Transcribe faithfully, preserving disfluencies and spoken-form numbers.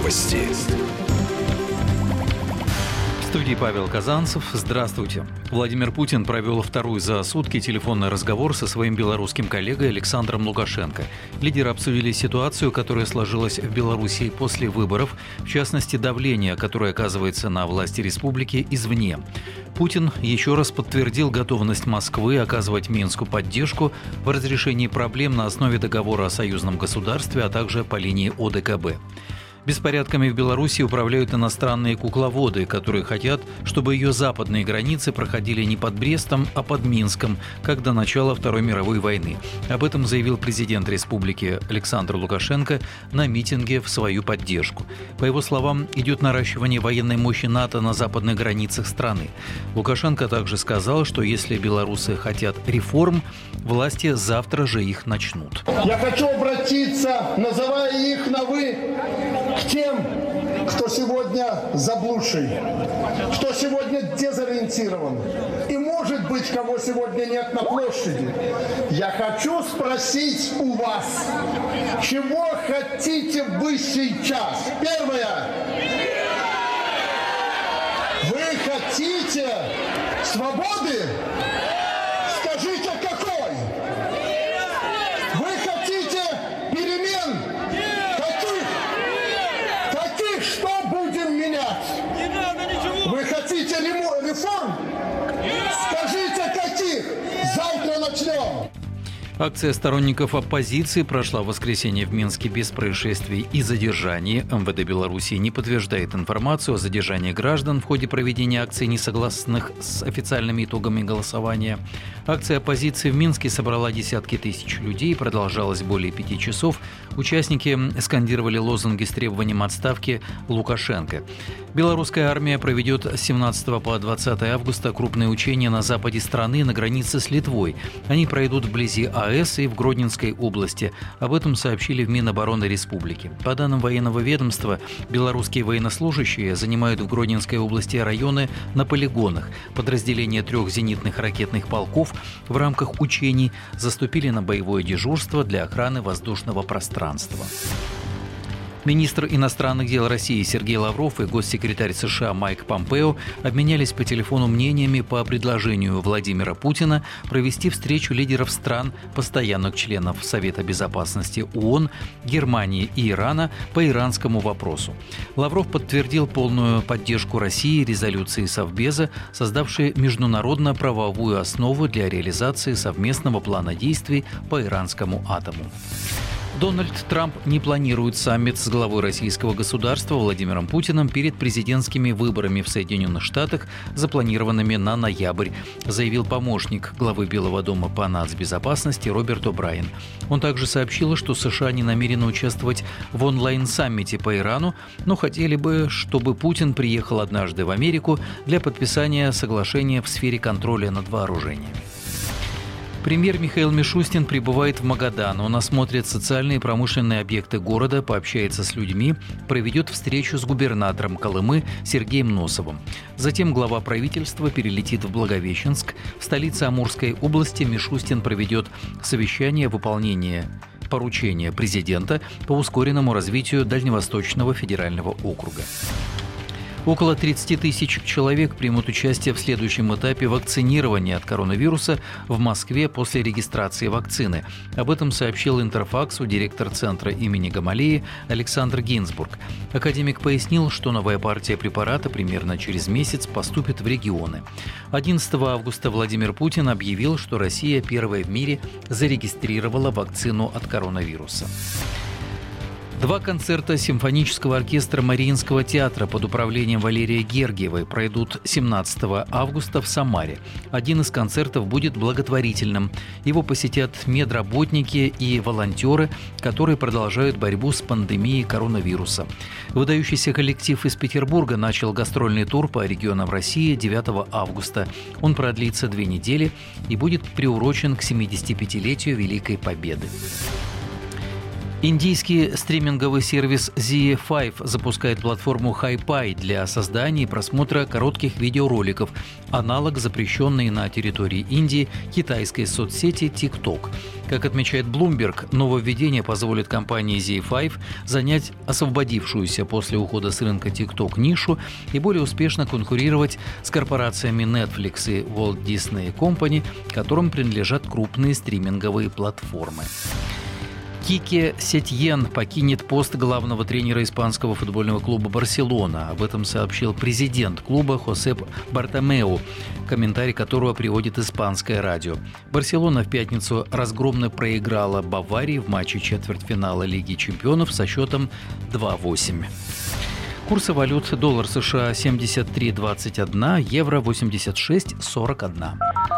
Новости. В студии Павел Казанцев. Здравствуйте. Владимир Путин провел второй за сутки телефонный разговор со своим белорусским коллегой Александром Лукашенко. Лидеры обсудили ситуацию, которая сложилась в Беларуси после выборов, в частности, давление, которое оказывается на власти республики извне. Путин еще раз подтвердил готовность Москвы оказывать Минску поддержку в разрешении проблем на основе договора о союзном государстве, а также по линии О Дэ Ка Бэ. Беспорядками в Беларуси управляют иностранные кукловоды, которые хотят, чтобы ее западные границы проходили не под Брестом, а под Минском, как до начала Второй мировой войны. Об этом заявил президент республики Александр Лукашенко на митинге в свою поддержку. По его словам, идет наращивание военной мощи НАТО на западных границах страны. Лукашенко также сказал, что если белорусы хотят реформ, власти завтра же их начнут. Я хочу обратиться, называя их на «вы», к тем, кто сегодня заблудший, кто сегодня дезориентирован и, может быть, кого сегодня нет на площади. Я хочу спросить у вас, чего хотите вы сейчас? Первое. Вы хотите свободы? Скажите, какой? Вы хотите перемен? Каких? Что будем менять? Вы хотите реформ? Скажите, каких? Завтра начнем. Акция сторонников оппозиции прошла в воскресенье в Минске без происшествий и задержаний. Эм Вэ Дэ Беларуси не подтверждает информацию о задержании граждан в ходе проведения акций, не согласных с официальными итогами голосования. Акция оппозиции в Минске собрала десятки тысяч людей, продолжалась более пяти часов. Участники скандировали лозунги с требованием отставки Лукашенко. Белорусская армия проведет с семнадцатого по двадцатое августа крупные учения на западе страны на границе с Литвой. Они пройдут вблизи А Эс и в Гродненской области. Об этом сообщили в Минобороны республики. По данным военного ведомства, белорусские военнослужащие занимают в Гродненской области районы на полигонах. Подразделения трех зенитных ракетных полков в рамках учений заступили на боевое дежурство для охраны воздушного пространства. Министр иностранных дел России Сергей Лавров и госсекретарь США Майк Помпео обменялись по телефону мнениями по предложению Владимира Путина провести встречу лидеров стран, постоянных членов Совета безопасности О О Н, Германии и Ирана по иранскому вопросу. Лавров подтвердил полную поддержку России резолюции Совбеза, создавшей международно-правовую основу для реализации совместного плана действий по иранскому атому. Дональд Трамп не планирует саммит с главой российского государства Владимиром Путиным перед президентскими выборами в Соединенных Штатах, запланированными на ноябрь, заявил помощник главы Белого дома по нацбезопасности Роберт О'Брайен. Он также сообщил, что США не намерены участвовать в онлайн-саммите по Ирану, но хотели бы, чтобы Путин приехал однажды в Америку для подписания соглашения в сфере контроля над вооружением. Премьер Михаил Мишустин прибывает в Магадан. Он осмотрит социальные и промышленные объекты города, пообщается с людьми, проведет встречу с губернатором Колымы Сергеем Носовым. Затем глава правительства перелетит в Благовещенск. В столице Амурской области Мишустин проведет совещание выполнения поручения президента по ускоренному развитию Дальневосточного федерального округа. Около тридцати тысяч человек примут участие в следующем этапе вакцинирования от коронавируса в Москве после регистрации вакцины. Об этом сообщил Интерфаксу директор центра имени Гамалеи Александр Гинзбург. Академик пояснил, что новая партия препарата примерно через месяц поступит в регионы. одиннадцатого августа Владимир Путин объявил, что Россия первая в мире зарегистрировала вакцину от коронавируса. Два концерта симфонического оркестра Мариинского театра под управлением Валерии Гергиевой пройдут семнадцатого августа в Самаре. Один из концертов будет благотворительным. Его посетят медработники и волонтеры, которые продолжают борьбу с пандемией коронавируса. Выдающийся коллектив из Петербурга начал гастрольный тур по регионам России девятого августа. Он продлится две недели и будет приурочен к семидесятипятилетию Великой Победы. Индийский стриминговый сервис зет пять запускает платформу HiPi для создания и просмотра коротких видеороликов, аналог запрещенной на территории Индии китайской соцсети TikTok. Как отмечает Bloomberg, нововведение позволит компании зет пять занять освободившуюся после ухода с рынка TikTok нишу и более успешно конкурировать с корпорациями Netflix и Walt Disney Company, которым принадлежат крупные стриминговые платформы. Кике Сетьен покинет пост главного тренера испанского футбольного клуба «Барселона». Об этом сообщил президент клуба Хосеп Бартомеу, комментарий которого приводит испанское радио. «Барселона» в пятницу разгромно проиграла Баварии в матче четвертьфинала Лиги чемпионов со счетом два восемь. Курсы валют: доллар США семьдесят три двадцать один, евро восемьдесят шесть сорок один.